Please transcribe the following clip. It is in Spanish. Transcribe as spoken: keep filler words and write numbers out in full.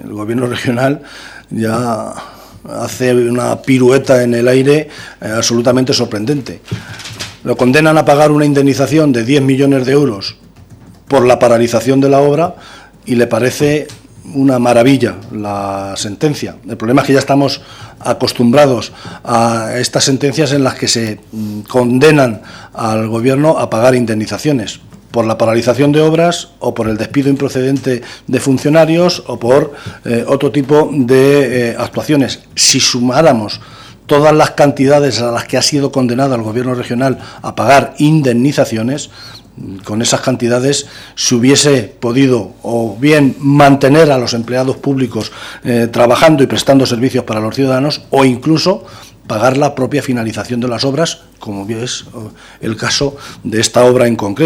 el gobierno regional ya hace una pirueta en el aire eh, absolutamente sorprendente. Lo condenan a pagar una indemnización de diez millones de euros por la paralización de la obra y le parece una maravilla la sentencia. El problema es que ya estamos acostumbrados a estas sentencias en las que se condenan al gobierno a pagar indemnizaciones por la paralización de obras o por el despido improcedente de funcionarios o por eh, otro tipo de eh, actuaciones. Si sumáramos todas las cantidades a las que ha sido condenado el gobierno regional a pagar indemnizaciones, con esas cantidades se hubiese podido o bien mantener a los empleados públicos eh, trabajando y prestando servicios para los ciudadanos o incluso pagar la propia finalización de las obras, como es el caso de esta obra en concreto.